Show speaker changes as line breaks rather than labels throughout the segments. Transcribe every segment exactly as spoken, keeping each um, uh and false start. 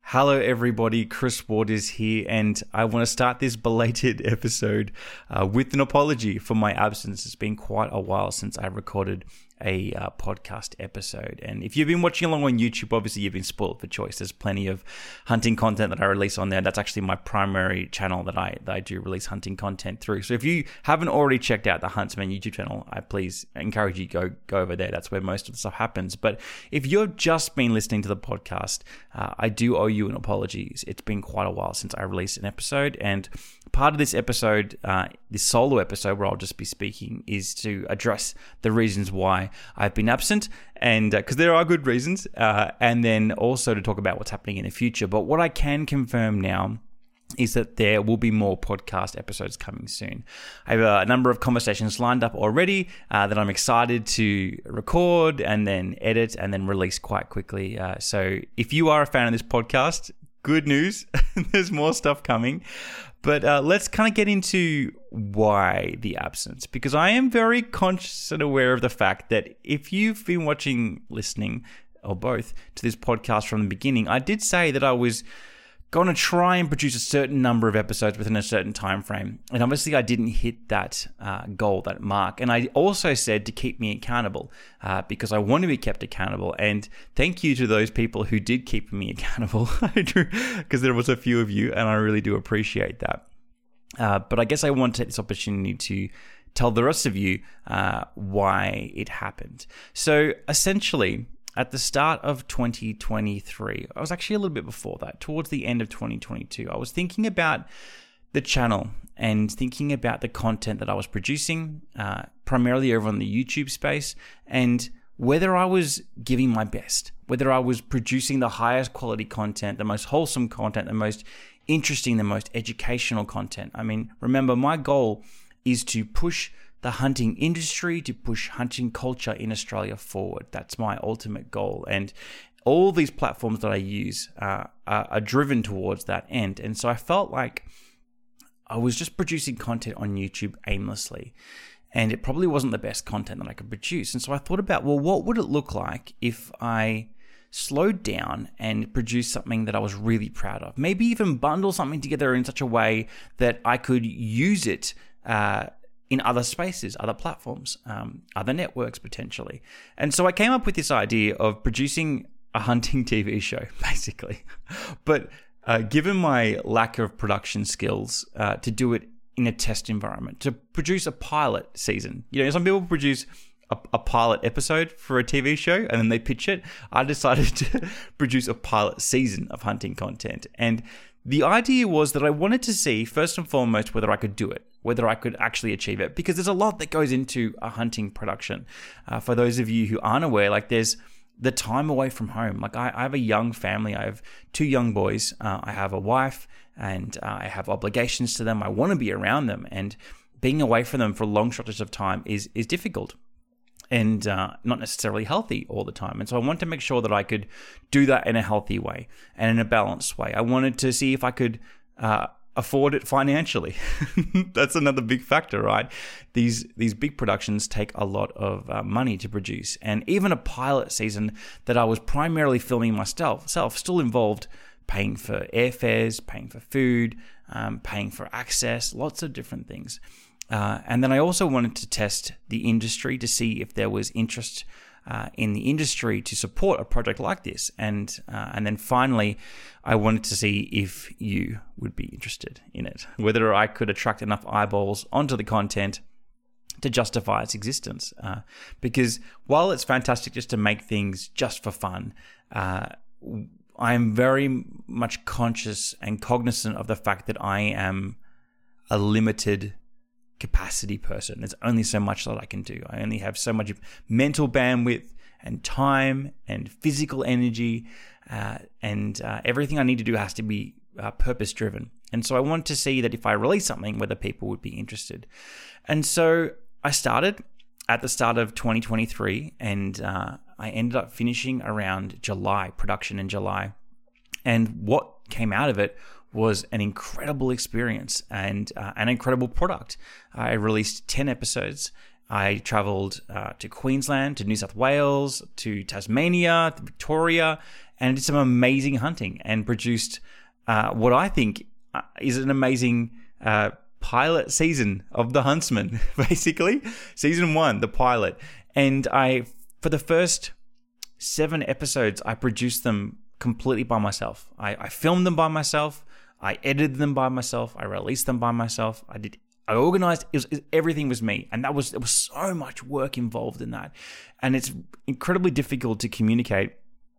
Hello everybody, Chris Waters here, and I want to start this belated episode uh, with an apology for my absence. It's been quite a while since I recorded a uh, podcast episode, and if you've been watching along on YouTube, obviously you've been spoiled for choice. There's plenty of hunting content that I release on there. That's actually my primary channel that I that I do release hunting content through. So if you haven't already checked out the Huntsman YouTube channel, I please encourage you to go go over there. That's where most of the stuff happens. But if you've just been listening to the podcast, uh, I do owe you an apology. It's been quite a while since I released an episode, and part of this episode, uh, this solo episode where I'll just be speaking, is to address the reasons why I've been absent, and because uh, there are good reasons, uh, and then also to talk about what's happening in the future. But what I can confirm now is that there will be more podcast episodes coming soon. I have a number of conversations lined up already uh, that I'm excited to record and then edit and then release quite quickly. Uh, so if you are a fan of this podcast, good news, there's more stuff coming. But uh, let's kind of get into why the absence, because I am very conscious and aware of the fact that if you've been watching, listening, or both to this podcast from the beginning, I did say that I was going to try and produce a certain number of episodes within a certain time frame. And obviously I didn't hit that uh, goal, that mark. And I also said to keep me accountable uh, because I want to be kept accountable. And thank you to those people who did keep me accountable, because there was a few of you, and I really do appreciate that. Uh, but I guess I want to take this opportunity to tell the rest of you uh, why it happened. So essentially, at the start of twenty twenty-three, I was actually a little bit before that, towards the end of twenty twenty-two, I was thinking about the channel and thinking about the content that I was producing, uh, primarily over on the YouTube space, and whether I was giving my best, whether I was producing the highest quality content, the most wholesome content, the most interesting, the most educational content. I mean, remember, my goal is to push the hunting industry, to push hunting culture in Australia forward. That's my ultimate goal. And all these platforms that I use uh, are, are driven towards that end. And so I felt like I was just producing content on YouTube aimlessly, and it probably wasn't the best content that I could produce. And so I thought about, well, what would it look like if I slowed down and produced something that I was really proud of? Maybe even bundle something together in such a way that I could use it uh, in other spaces, other platforms, um, other networks potentially. And so I came up with this idea of producing a hunting T V show, basically. But uh, given my lack of production skills, uh, to do it in a test environment, to produce a pilot season. You know, some people produce a, a pilot episode for a T V show and then they pitch it. I decided to produce a pilot season of hunting content. And the idea was that I wanted to see, first and foremost, whether I could do it, whether I could actually achieve it, because there's a lot that goes into a hunting production. Uh, for those of you who aren't aware, like there's the time away from home. Like I, I have a young family. I have two young boys. Uh, I have a wife, and uh, I have obligations to them. I want to be around them, and being away from them for long stretches of time is is difficult and uh, not necessarily healthy all the time. And so I wanted to make sure that I could do that in a healthy way and in a balanced way. I wanted to see if I could uh, afford it financially. That's another big factor, right? These these big productions take a lot of uh, money to produce. And even a pilot season that I was primarily filming myself self, still involved paying for airfares, paying for food, um, paying for access, lots of different things. Uh, and then I also wanted to test the industry to see if there was interest uh, in the industry to support a project like this. And uh, and then finally, I wanted to see if you would be interested in it, whether I could attract enough eyeballs onto the content to justify its existence. Uh, because while it's fantastic just to make things just for fun, uh, I'm very much conscious and cognizant of the fact that I am a limited capacity person. There's only so much that I can do. I only have so much mental bandwidth and time and physical energy, uh, and uh, everything I need to do has to be uh, purpose driven. And so I want to see that if I release something, whether people would be interested. And so I started at the start of twenty twenty-three, and uh, I ended up finishing around July, production in July. And what came out of it was an incredible experience and uh, an incredible product. I released ten episodes. I traveled uh, to Queensland, to New South Wales, to Tasmania, to Victoria, and did some amazing hunting and produced uh, what I think is an amazing uh, pilot season of The Huntsman, basically. Season one, the pilot. And I, for the first seven episodes, I produced them completely by myself. I, I filmed them by myself. I edited them by myself. I released them by myself. I did. I organized. It was, it, everything was me, and that was there was so much work involved in that, and it's incredibly difficult to communicate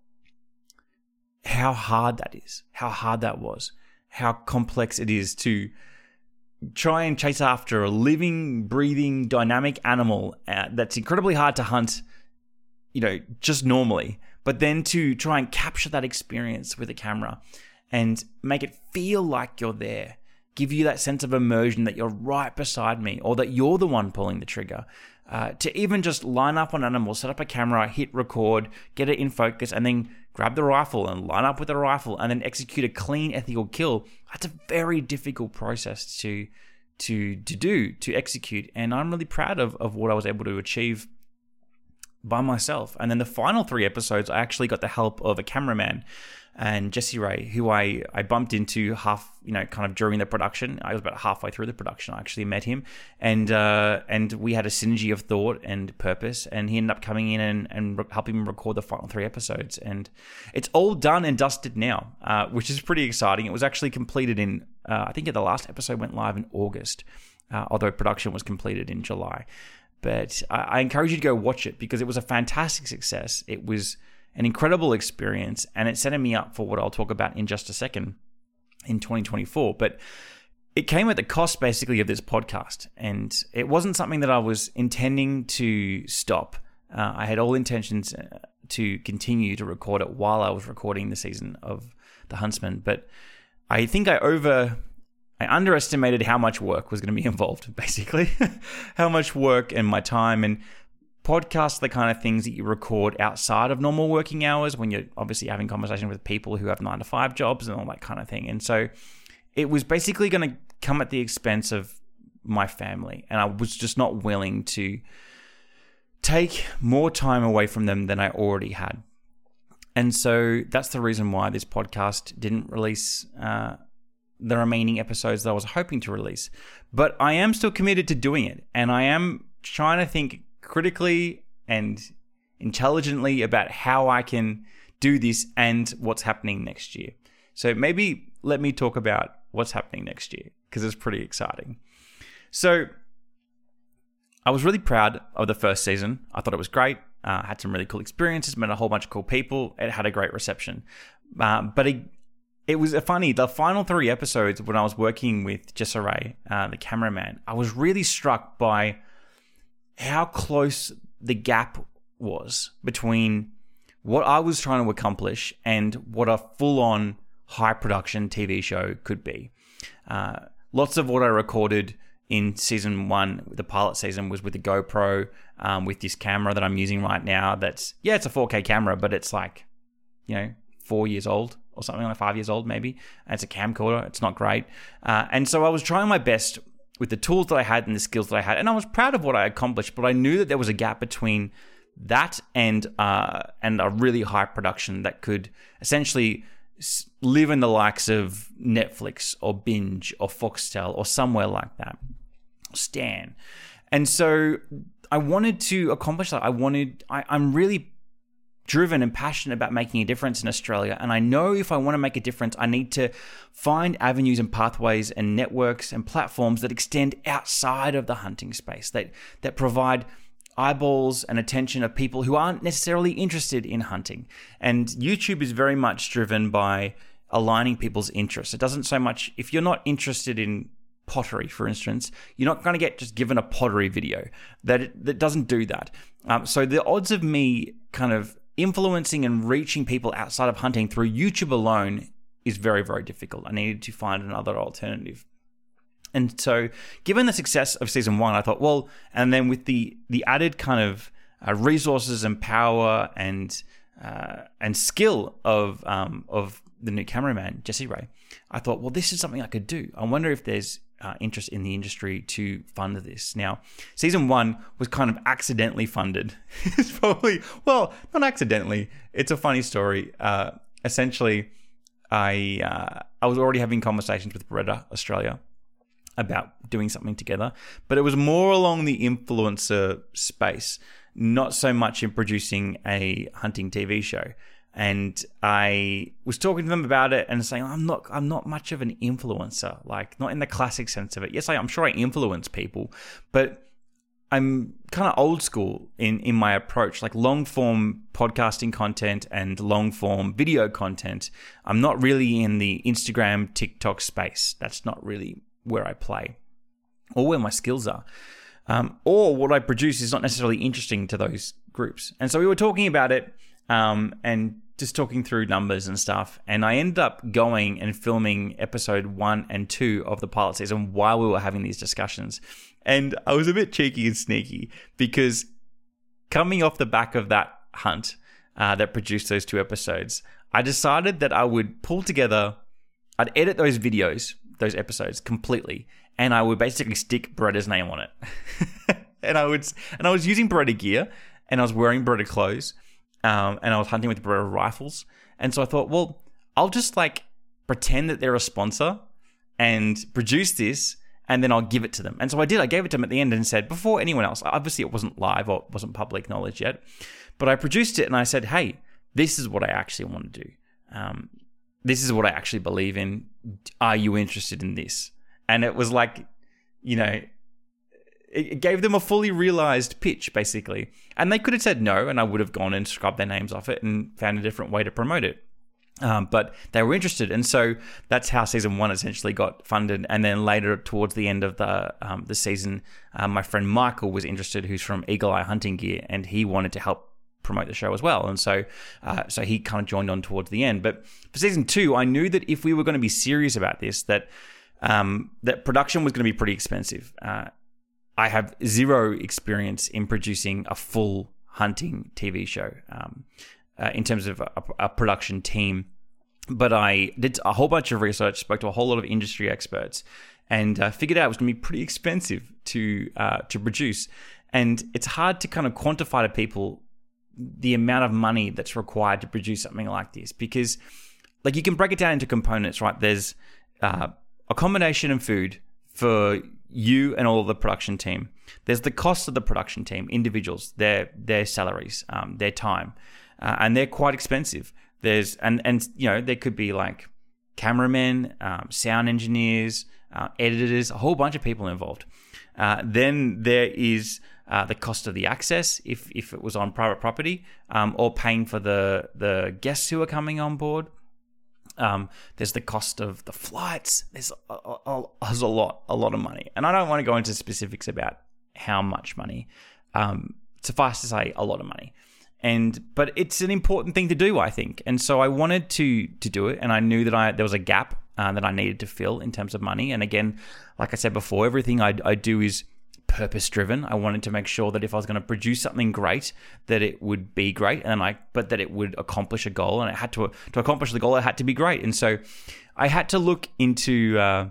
how hard that is, how hard that was, how complex it is to try and chase after a living, breathing, dynamic animal uh, that's incredibly hard to hunt, you know, just normally, but then to try and capture that experience with a camera and make it feel like you're there, give you that sense of immersion that you're right beside me or that you're the one pulling the trigger. Uh, to even just line up on animals, set up a camera, hit record, get it in focus, and then grab the rifle and line up with the rifle and then execute a clean, ethical kill. That's a very difficult process to to to do, to execute. And I'm really proud of, of what I was able to achieve by myself. And then the final three episodes, I actually got the help of a cameraman and Jesse Ray, who I, I bumped into half, you know, kind of during the production. I was about halfway through the production. I actually met him, and uh, and we had a synergy of thought and purpose. And he ended up coming in and, and re- helping me record the final three episodes. And it's all done and dusted now, uh, which is pretty exciting. It was actually completed in, uh, I think the last episode went live in August, uh, although production was completed in July. But I, I encourage you to go watch it because it was a fantastic success. It was an incredible experience, and it's setting me up for what I'll talk about in just a second in twenty twenty-four. But it came at the cost, basically, of this podcast, and it wasn't something that I was intending to stop. Uh, I had all intentions to continue to record it while I was recording the season of The Huntsman, but I think I over... I underestimated how much work was going to be involved, basically. How much work and my time, and podcasts are the kind of things that you record outside of normal working hours when you're obviously having conversations with people who have nine to five jobs and all that kind of thing. And so it was basically going to come at the expense of my family. And I was just not willing to take more time away from them than I already had. And so that's the reason why this podcast didn't release uh, the remaining episodes that I was hoping to release. But I am still committed to doing it. And I am trying to think critically and intelligently about how I can do this and what's happening next year. So maybe let me talk about what's happening next year, because it's pretty exciting. So I was really proud of the first season. I thought it was great. Uh, had some really cool experiences, met a whole bunch of cool people. It had a great reception. Uh, but it, it was funny. The final three episodes, when I was working with Jesse Ray, uh, the cameraman, I was really struck by how close the gap was between what I was trying to accomplish and what a full-on high-production T V show could be. Uh, lots of what I recorded in season one, the pilot season, was with the GoPro, um, with this camera that I'm using right now. That's, yeah, it's a four K camera, but it's like, you know, four years old or something, like five years old maybe. And it's a camcorder. It's not great. Uh, and so I was trying my best with the tools that I had and the skills that I had. And I was proud of what I accomplished, but I knew that there was a gap between that and uh, and a really high production that could essentially live in the likes of Netflix or Binge or Foxtel or somewhere like that, Stan. And so I wanted to accomplish that. I wanted, I, I'm really driven and passionate about making a difference in Australia. And I know if I want to make a difference, I need to find avenues and pathways and networks and platforms that extend outside of the hunting space, that that provide eyeballs and attention of people who aren't necessarily interested in hunting. And YouTube is very much driven by aligning people's interests. It doesn't so much, if you're not interested in pottery, for instance, you're not going to get just given a pottery video. That it, that doesn't do that. Um, so the odds of me kind of influencing and reaching people outside of hunting through YouTube alone is very, very difficult. I needed to find another alternative. And so given the success of season one, I thought, well, and then with the the added kind of uh, resources and power and uh, and skill of um, of the new cameraman, Jesse Ray, I thought, well, this is something I could do. I wonder if there's uh, interest in the industry to fund this. Now, season one was kind of accidentally funded. It's probably, well, not accidentally. It's a funny story. Uh, essentially, I uh, I was already having conversations with Beretta Australia about doing something together, but it was more along the influencer space, not so much in producing a hunting T V show. And I was talking to them about it and saying, I'm not I'm not much of an influencer, like not in the classic sense of it. Yes, I, I'm sure I influence people, but I'm kind of old school in, in my approach, like long form podcasting content and long form video content. I'm not really in the Instagram, TikTok space. That's not really where I play or where my skills are. Um, or what I produce is not necessarily interesting to those groups. And so we were talking about it um, and just talking through numbers and stuff. And I ended up going and filming episode one and two of the pilot season while we were having these discussions. And I was a bit cheeky and sneaky because coming off the back of that hunt uh, that produced those two episodes, I decided that I would pull together, I'd edit those videos, those episodes completely, and I would basically stick Beretta's name on it. and I would, and I was using Beretta gear, and I was wearing Beretta clothes, um, and I was hunting with Beretta rifles. And so I thought, well, I'll just like pretend that they're a sponsor and produce this, and then I'll give it to them. And so I did. I gave it to them at the end and said, before anyone else, obviously it wasn't live or it wasn't public knowledge yet, but I produced it and I said, hey, this is what I actually want to do. Um, this is what I actually believe in. Are you interested in this? And it was like, you know, it gave them a fully realized pitch, basically. And they could have said no, and I would have gone and scrubbed their names off it and found a different way to promote it. Um, but they were interested, and so that's how season one essentially got funded. And then later, towards the end of the um, the season, uh, my friend Michael was interested, who's from Eagle Eye Hunting Gear, and he wanted to help promote the show as well. And so, uh, so he kind of joined on towards the end. But for season two, I knew that if we were going to be serious about this, that um, that production was going to be pretty expensive. Uh, I have zero experience in producing a full hunting T V show. Um, Uh, in terms of a, a production team. But I did a whole bunch of research, spoke to a whole lot of industry experts, and uh, figured out it was going to be pretty expensive to uh, to produce. And it's hard to kind of quantify to people the amount of money that's required to produce something like this, because like you can break it down into components, right? There's uh, accommodation and food for you and all of the production team. There's the cost of the production team, individuals, their their salaries, um, their time. Uh, and they're quite expensive. There's and and you know there could be like cameramen, um, sound engineers, uh, editors, a whole bunch of people involved. Uh, then there is uh, the cost of the access if if it was on private property, um, or paying for the the guests who are coming on board. Um, there's the cost of the flights. There's a, a, there's a lot a lot of money, and I don't want to go into specifics about how much money. Um, suffice to say, a lot of money. And but it's an important thing to do, I think. And so I wanted to to do it, and I knew that I there was a gap uh, that I needed to fill in terms of money. And again, like I said before, everything I, I do is purpose driven. I wanted to make sure that if I was going to produce something great, that it would be great, and I but that it would accomplish a goal. And it had to to accomplish the goal, it had to be great. And so I had to look into uh,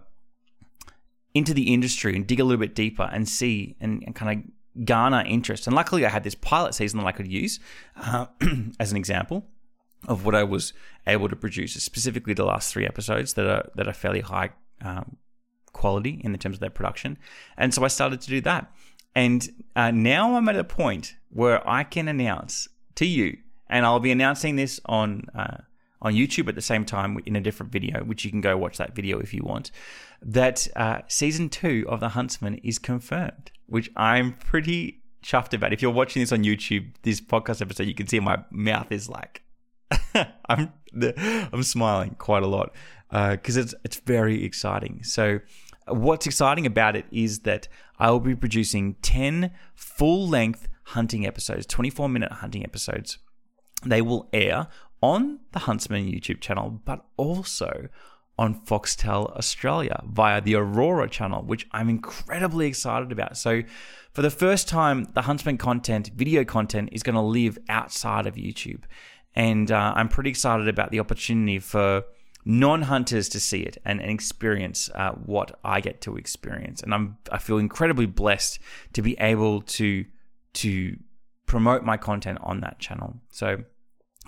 into the industry and dig a little bit deeper and see and, and kind of garner interest. And luckily I had this pilot season that I could use uh, as an example of what I was able to produce, specifically the last three episodes that are that are fairly high um, quality in the terms of their production. And so I started to do that. And uh, now I'm at a point where I can announce to you, and I'll be announcing this on uh, on YouTube at the same time in a different video, which you can go watch that video if you want, that uh, season two of The Huntsman is confirmed, which I'm pretty chuffed about. If you're watching this on YouTube, this podcast episode, you can see my mouth is like, I'm I'm smiling quite a lot because uh, it's it's very exciting. So what's exciting about it is that I will be producing ten full-length hunting episodes, twenty-four minute hunting episodes. They will air on the Huntsman YouTube channel, but also on Foxtel Australia via the Aurora channel, which I'm incredibly excited about. So for the first time, the Huntsman content, video content, is going to live outside of YouTube. And uh, I'm pretty excited about the opportunity for non-hunters to see it and, and experience uh, what I get to experience. And I'm I feel incredibly blessed to be able to to promote my content on that channel. So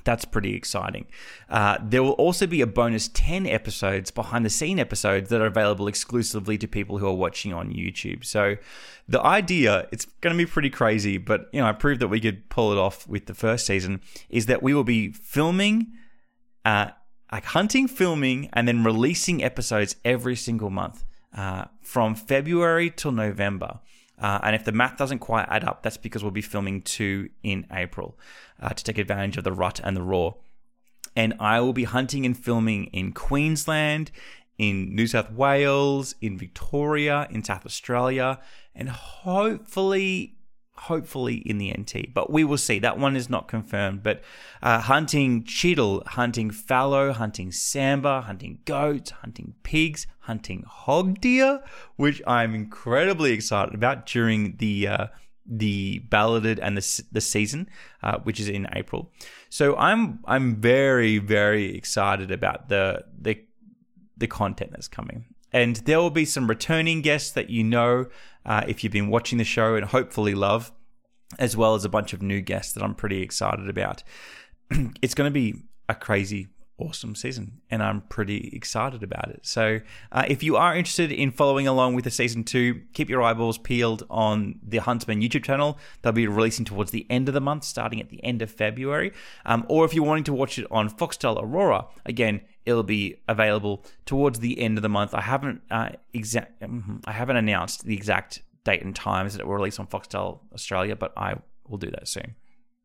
That's pretty exciting. Uh, there will also be a bonus ten episodes, behind the scene episodes, that are available exclusively to people who are watching on YouTube. So the idea, it's going to be pretty crazy, but you know, I proved that we could pull it off with the first season, is that we will be filming, uh, like hunting, filming, and then releasing episodes every single month uh, from February till November. Uh, and if the math doesn't quite add up, that's because we'll be filming two in April uh, to take advantage of the rut and the raw. And I will be hunting and filming in Queensland, in New South Wales, in Victoria, in South Australia, and hopefully, hopefully in the N T. But we will see. That one is not confirmed. But uh, hunting chital, hunting fallow, hunting sambar, hunting goats, hunting pigs, hunting hog deer, which I'm incredibly excited about during the uh, the balloted and the the season, uh, which is in April. So I'm I'm very very excited about the the the content that's coming, and there will be some returning guests that you know uh, if you've been watching the show and hopefully love, as well as a bunch of new guests that I'm pretty excited about. It's going to be a crazy, awesome season, and I'm pretty excited about it. So uh, if you are interested in following along with the season two, keep your eyeballs peeled on the Huntsman YouTube channel. They'll be releasing towards the end of the month, starting at the end of February. Um, or if you're wanting to watch it on Foxtel Aurora, again, it'll be available towards the end of the month. I haven't uh, exact, I haven't announced the exact date and times that it will release on Foxtel Australia, but I will do that soon.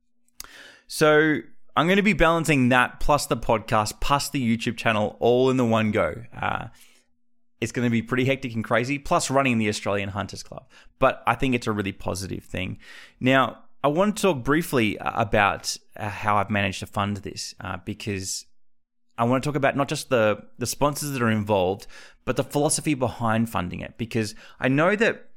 So I'm going to be balancing that plus the podcast plus the YouTube channel all in the one go. Uh, it's going to be pretty hectic and crazy, plus running the Australian Hunters Club. But I think it's a really positive thing. Now, I want to talk briefly about uh, how I've managed to fund this uh, because I want to talk about not just the, the sponsors that are involved, but the philosophy behind funding it. Because I know that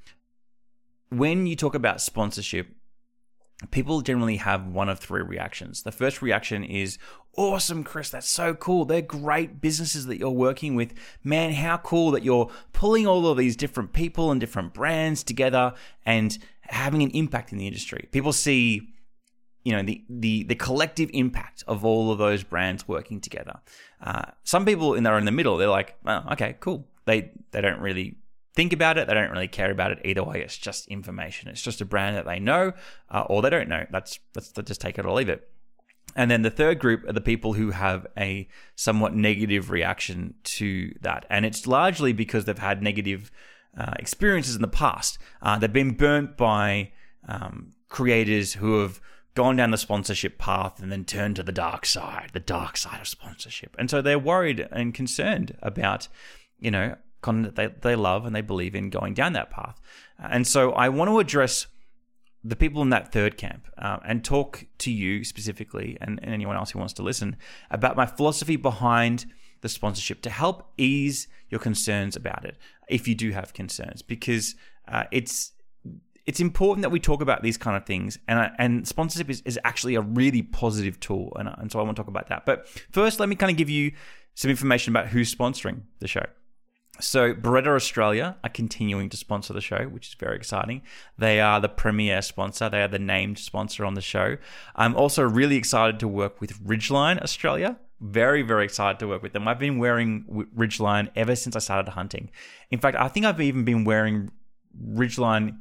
when you talk about sponsorship, people generally have one of three reactions. The first reaction is, awesome, Chris, that's so cool. They're great businesses that you're working with. Man, how cool that you're pulling all of these different people and different brands together and having an impact in the industry. People see, you know, the the the collective impact of all of those brands working together. Uh, some people in there are in the middle. They're like, oh, okay, cool. They they don't really think about it. They don't really care about it either way. It's just information. It's just a brand that they know uh, or they don't know. That's, that's just take it or leave it. And then the third group are the people who have a somewhat negative reaction to that. And it's largely because they've had negative uh, experiences in the past. Uh, they've been burnt by um, creators who have gone down the sponsorship path and then turned to the dark side, the dark side of sponsorship. And so they're worried and concerned about, you know, content that they, they love and they believe in going down that path. And so I want to address the people in that third camp uh, and talk to you specifically and, and anyone else who wants to listen about my philosophy behind the sponsorship to help ease your concerns about it if you do have concerns, because uh, it's it's important that we talk about these kind of things, and uh, and sponsorship is, is actually a really positive tool, and, and so I want to talk about that. But first, let me kind of give you some information about who's sponsoring the show. So Beretta Australia are continuing to sponsor the show, which is very exciting. They are the premier sponsor. They are the named sponsor on the show. I'm also really excited to work with Ridgeline Australia. Very, very excited to work with them. I've been wearing Ridgeline ever since I started hunting. In fact, I think I've even been wearing Ridgeline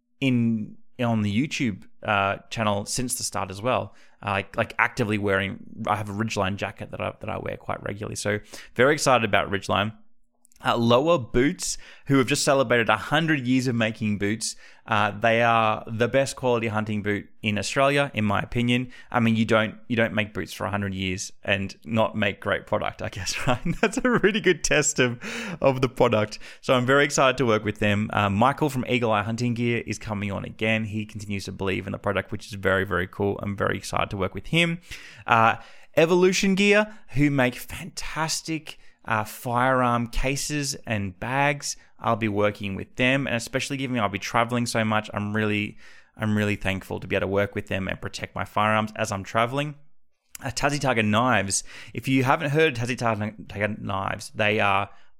in on the YouTube uh, channel since the start as well. Uh, like, like actively wearing, I have a Ridgeline jacket that I, that I wear quite regularly. So very excited about Ridgeline. Uh, Lower Boots, who have just celebrated one hundred years of making boots. Uh, they are the best quality hunting boot in Australia, in my opinion. I mean, you don't you don't make boots for one hundred years and not make great product, I guess, right? That's a really good test of, of the product. So I'm very excited to work with them. Uh, Michael from Eagle Eye Hunting Gear is coming on again. He continues to believe in the product, which is very, very cool. I'm very excited to work with him. Uh, Evolution Gear, who make fantastic Uh, firearm cases and bags. I'll be working with them, and especially given I'll be traveling so much, I'm really, I'm really thankful to be able to work with them and protect my firearms as I'm traveling. Uh, Tassie Target Knives. If you haven't heard of Tassie Target Knives, they are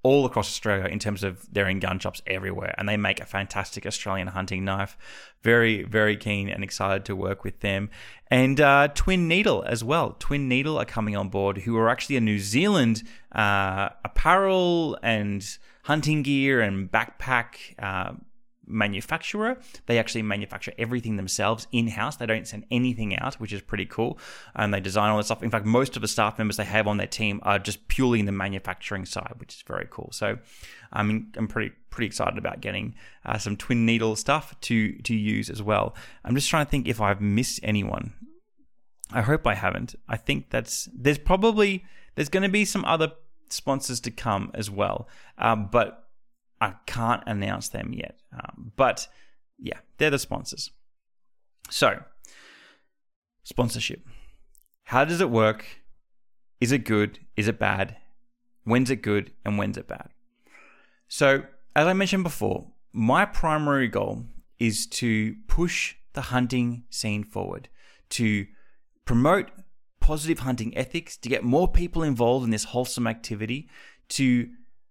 all across Australia in terms of they're in gun shops everywhere, and they make a fantastic Australian hunting knife. Very, very keen and excited to work with them. And uh, Twin Needle as well. Twin Needle are coming on board, who are actually a New Zealand uh, apparel and hunting gear and backpack uh, manufacturer. They actually manufacture everything themselves in-house. They don't send anything out, which is pretty cool. And they design all this stuff. In fact, most of the staff members they have on their team are just purely in the manufacturing side, which is very cool. So I mean, I'm pretty pretty excited about getting uh, some Twin Needle stuff to to use as well. I'm just trying to think if I've missed anyone. I hope I haven't. I think that's there's probably there's going to be some other sponsors to come as well, um, but I can't announce them yet. Um, but yeah, they're the sponsors. So, sponsorship. How does it work? Is it good? Is it bad? When's it good and when's it bad? So, as I mentioned before, my primary goal is to push the hunting scene forward, to promote positive hunting ethics, to get more people involved in this wholesome activity, to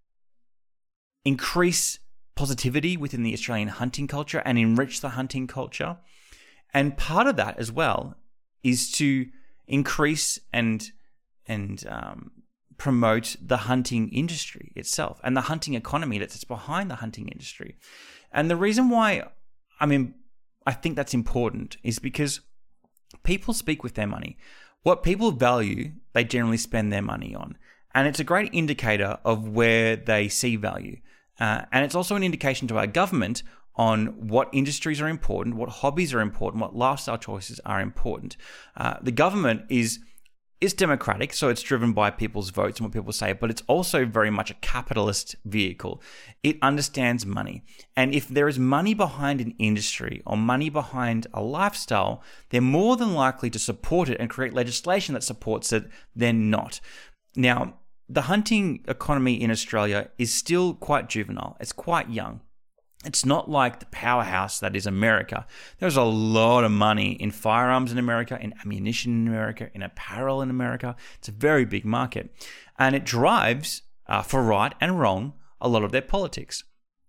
increase positivity within the Australian hunting culture and enrich the hunting culture. And part of that as well is to increase and and um, promote the hunting industry itself and the hunting economy that's behind the hunting industry. And the reason why, I mean, I think that's important is because people speak with their money. What people value, they generally spend their money on. And it's a great indicator of where they see value. Uh, and it's also an indication to our government on what industries are important, what hobbies are important, what lifestyle choices are important. Uh, the government is is democratic, so it's driven by people's votes and what people say, but it's also very much a capitalist vehicle. It understands money. And if there is money behind an industry or money behind a lifestyle, they're more than likely to support it and create legislation that supports it than not. Now, the hunting economy in Australia is still quite juvenile. It's quite young. It's not like the powerhouse that is America. There's a lot of money in firearms in America, in ammunition in America, in apparel in America. It's a very big market. And it drives, uh, for right and wrong, a lot of their politics.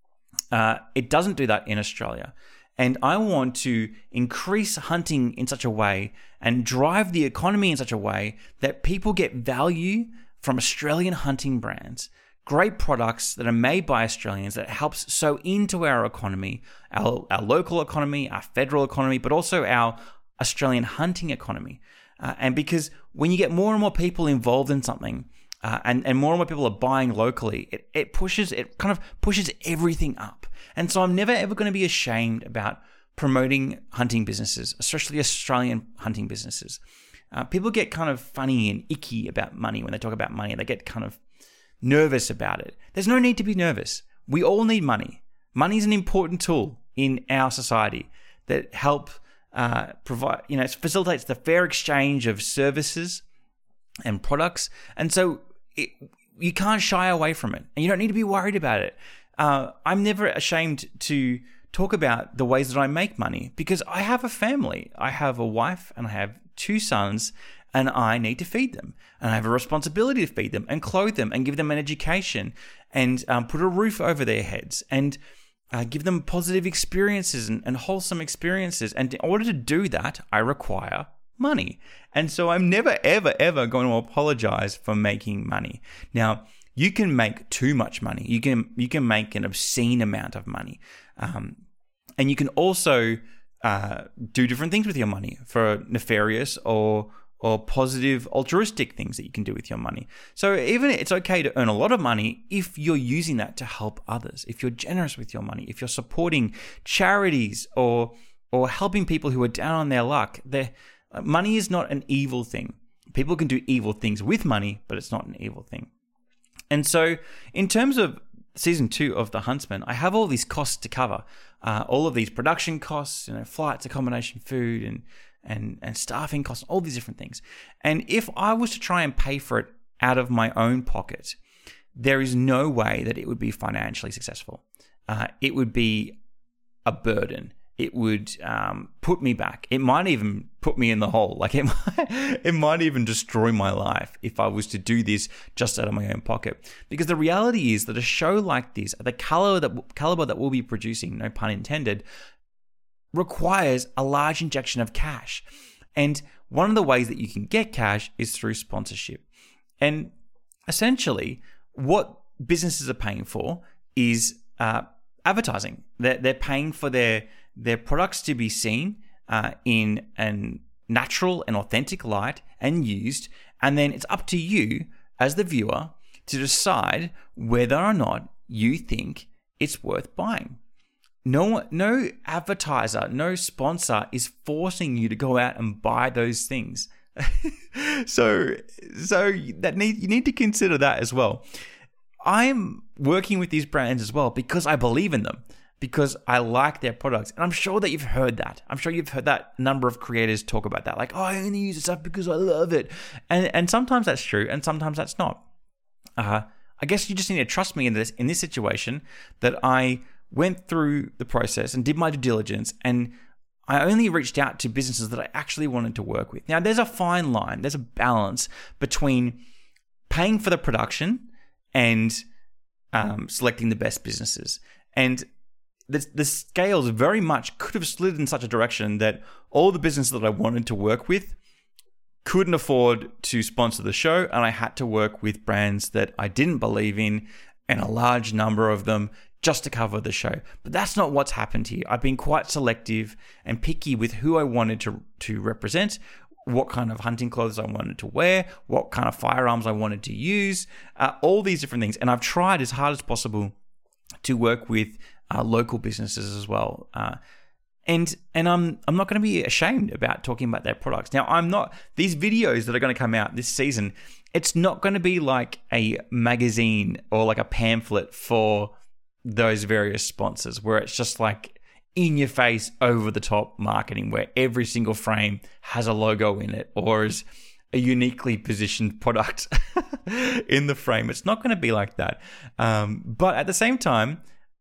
Uh, it doesn't do that in Australia. And I want to increase hunting in such a way and drive the economy in such a way that people get value from Australian hunting brands, great products that are made by Australians that helps sow into our economy, our, our local economy, our federal economy, but also our Australian hunting economy. Uh, and because when you get more and more people involved in something, uh, and, and more and more people are buying locally, it, it pushes, it kind of pushes everything up. And so I'm never ever going to be ashamed about promoting hunting businesses, especially Australian hunting businesses. Uh, people get kind of funny and icky about money when they talk about money. They get kind of nervous about it. There's no need to be nervous. We all need money. Money is an important tool in our society that help uh, provide, you know, it facilitates the fair exchange of services and products. And so it, you can't shy away from it. And you don't need to be worried about it. Uh, I'm never ashamed to talk about the ways that I make money because I have a family. I have a wife and I have two sons, and I need to feed them. And I have a responsibility to feed them and clothe them and give them an education and um, put a roof over their heads and uh, give them positive experiences and, and wholesome experiences. And in order to do that, I require money. And so I'm never, ever, ever going to apologize for making money. Now, you can make too much money. You can you can make an obscene amount of money. Um, and you can also uh, do different things with your money for nefarious or or positive altruistic things that you can do with your money. So even it's okay to earn a lot of money if you're using that to help others, if you're generous with your money, if you're supporting charities or or helping people who are down on their luck. They're, money is not an evil thing. People can do evil things with money, but it's not an evil thing. And so in terms of season two of The Huntsman, I have all these costs to cover, uh, all of these production costs, you know, flights, accommodation, food, and and and staffing costs, all these different things. And if I was to try and pay for it out of my own pocket, there is no way that it would be financially successful. Uh, it would be a burden. it would um, put me back. It might even put me in the hole. Like it might, it might even destroy my life if I was to do this just out of my own pocket. Because the reality is that a show like this, the caliber that caliber that we'll be producing, no pun intended, requires a large injection of cash. And one of the ways that you can get cash is through sponsorship. And essentially, what businesses are paying for is uh, advertising. They're, they're paying for their their products to be seen uh, in a natural and authentic light and used. And then it's up to you as the viewer to decide whether or not you think it's worth buying. No, no advertiser, no sponsor is forcing you to go out and buy those things. so, so that need you need to consider that as well. I'm working with these brands as well because I believe in them, because I like their products, and I'm sure that you've heard that. I'm sure you've heard that number of creators talk about that, like, "Oh, I only use this stuff because I love it," and and sometimes that's true, and sometimes that's not. Uh, I guess you just need to trust me in this in this situation that I went through the process and did my due diligence, and I only reached out to businesses that I actually wanted to work with. Now, there's a fine line. There's a balance between paying for the production and um, selecting the best businesses. And the, the scales very much could have slid in such a direction that all the businesses that I wanted to work with couldn't afford to sponsor the show, and I had to work with brands that I didn't believe in, and a large number of them, just to cover the show. But that's not what's happened here. I've been quite selective and picky with who I wanted to, to represent, what kind of hunting clothes I wanted to wear, what kind of firearms I wanted to use, uh, all these different things. And I've tried as hard as possible to work with uh, local businesses as well. Uh, and and I'm I'm not going to be ashamed about talking about their products. Now, I'm not, these videos that are going to come out this season, it's not going to be like a magazine or like a pamphlet for those various sponsors where it's just like in your face, over the top marketing where every single frame has a logo in it or is a uniquely positioned product in the frame. It's not going to be like that. Um, but at the same time,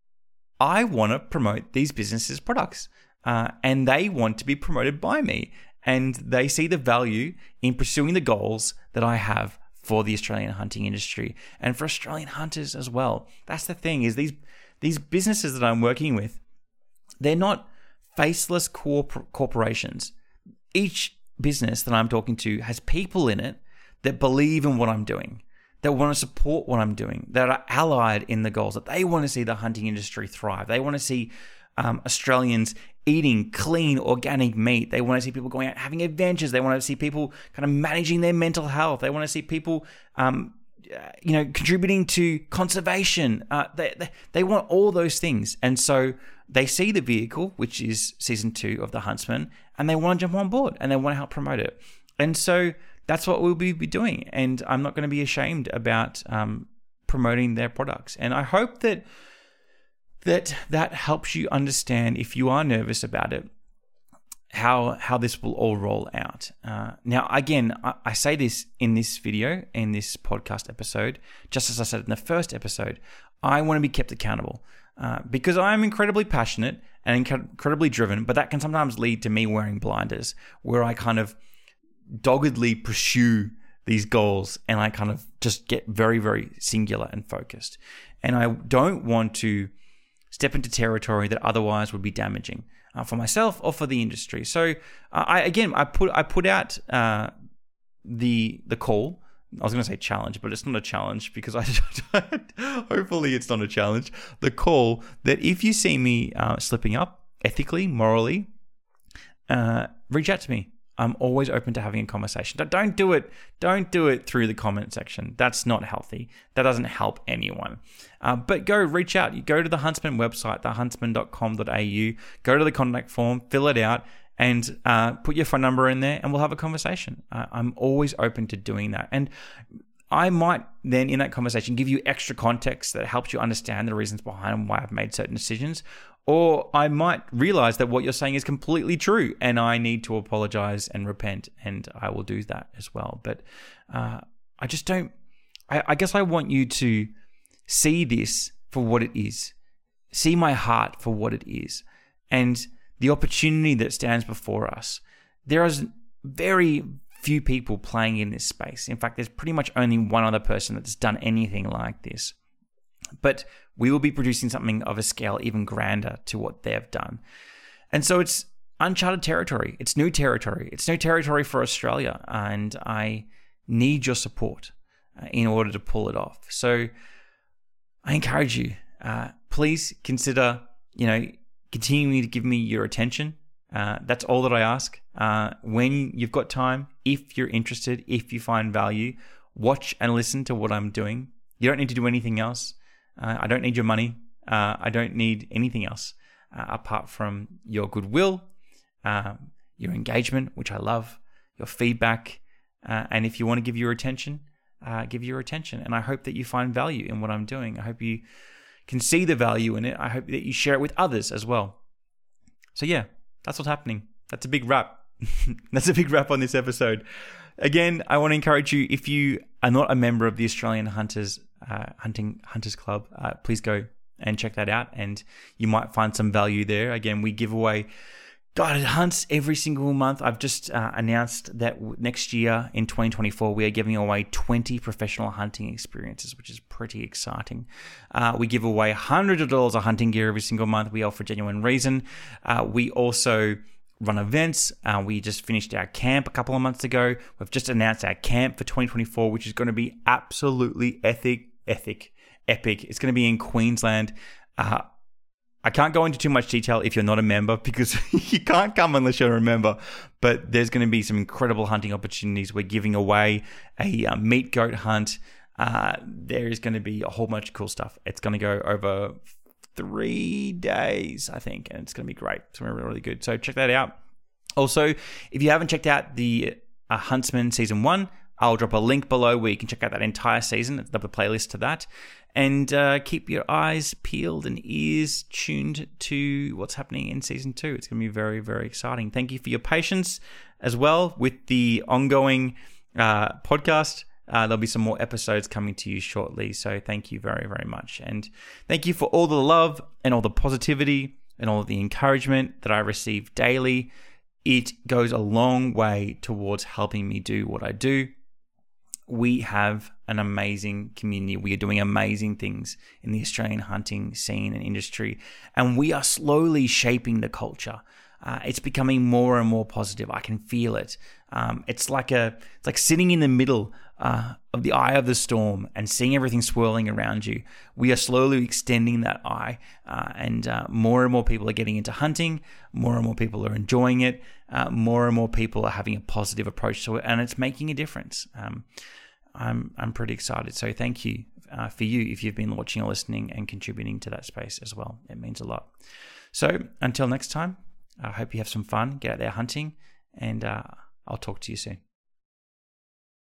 I want to promote these businesses' products uh, and they want to be promoted by me, and they see the value in pursuing the goals that I have for the Australian hunting industry and for Australian hunters as well. That's the thing, is these these businesses that I'm working with, they're not faceless corp- corporations. Each business that I'm talking to has people in it that believe in what I'm doing, that want to support what I'm doing, that are allied in the goals, that they want to see the hunting industry thrive. They want to see um, Australians eating clean, organic meat. They want to see people going out having adventures. They want to see people kind of managing their mental health. They want to see people, um, you know, contributing to conservation. Uh, they, they they want all those things, and so they see the vehicle, which is season two of The Huntsman, and they want to jump on board and they want to help promote it. And so that's what we'll be doing. And I'm not going to be ashamed about um, promoting their products. And I hope that that that helps you understand, if you are nervous about it, how how this will all roll out. Uh, now, again, I, I say this in this video, in this podcast episode, just as I said in the first episode, I want to be kept accountable uh, because I'm incredibly passionate and inc- incredibly driven, but that can sometimes lead to me wearing blinders, where I kind of doggedly pursue these goals and I kind of just get very, very singular and focused. And I don't want to step into territory that otherwise would be damaging uh, for myself or for the industry. So uh, I again, I put I put out uh, the the call. I was going to say challenge, but it's not a challenge because I hopefully it's not a challenge. The call that if you see me uh, slipping up ethically, morally, uh, reach out to me. I'm always open to having a conversation. Don't do it. Don't do it through the comment section. That's not healthy. That doesn't help anyone. Uh, but go reach out. You go to the Huntsman website, the huntsman dot com dot a u. Go to the contact form, fill it out, and uh, put your phone number in there, and we'll have a conversation. Uh, I'm always open to doing that. And I might then, in that conversation, give you extra context that helps you understand the reasons behind why I've made certain decisions. Or I might realize that what you're saying is completely true and I need to apologize and repent, and I will do that as well. But uh, I just don't, I, I guess I want you to see this for what it is. See my heart for what it is. And the opportunity that stands before us. There is very few people playing in this space. In fact, there's pretty much only one other person that's done anything like this. But we will be producing something of a scale even grander to what they've done. And so it's uncharted territory. It's new territory. It's new territory for Australia. And I need your support uh, in order to pull it off. So I encourage you, uh, please consider, you know, continuing to give me your attention. Uh, that's all that I ask. Uh, when you've got time, if you're interested, if you find value, watch and listen to what I'm doing. You don't need to do anything else. Uh, I don't need your money. Uh, I don't need anything else uh, apart from your goodwill, uh, your engagement, which I love, your feedback, uh, and if you want to give your attention, uh, give your attention. And I hope that you find value in what I'm doing. I hope you can see the value in it. I hope that you share it with others as well. So yeah, that's what's happening. That's a big wrap. That's a big wrap on this episode. Again, I want to encourage you, if you are not a member of the Australian Hunters uh, Hunting Hunters Club, uh, please go and check that out, and you might find some value there. Again, we give away guided hunts every single month. I've just uh, announced that next year in twenty twenty-four, we are giving away twenty professional hunting experiences, which is pretty exciting. Uh, we give away hundreds of dollars of hunting gear every single month. We offer genuine reason. Uh, we also run events. Uh, we just finished our camp a couple of months ago. We've just announced our camp for twenty twenty-four, which is going to be absolutely ethic, ethic, epic. It's going to be in Queensland. Uh, I can't go into too much detail if you're not a member, because you can't come unless you're a member. But there's going to be some incredible hunting opportunities. We're giving away a uh, meat goat hunt. Uh, there is going to be a whole bunch of cool stuff. It's going to go over three days, I think, and it's going to be great. It's going to be really good. So check that out. Also, if you haven't checked out the uh, Huntsman Season one, I'll drop a link below where you can check out that entire season. It's up a playlist to that. And uh, keep your eyes peeled and ears tuned to what's happening in Season two. It's going to be very, very exciting. Thank you for your patience as well with the ongoing uh, podcast. Uh, there'll be some more episodes coming to you shortly. So thank you very, very much. And thank you for all the love and all the positivity and all the encouragement that I receive daily. It goes a long way towards helping me do what I do. We have an amazing community. We are doing amazing things in the Australian hunting scene and industry, and we are slowly shaping the culture. Uh, it's becoming more and more positive. I can feel it. Um, it's like a, it's like sitting in the middle uh, of the eye of the storm and seeing everything swirling around you. We are slowly extending that eye, uh, and uh, more and more people are getting into hunting. More and more people are enjoying it. Uh, more and more people are having a positive approach to it, and it's making a difference. Um, I'm I'm pretty excited. So thank you uh, for you if you've been watching or listening and contributing to that space as well. It means a lot. So until next time, I hope you have some fun, get out there hunting, and uh, I'll talk to you soon.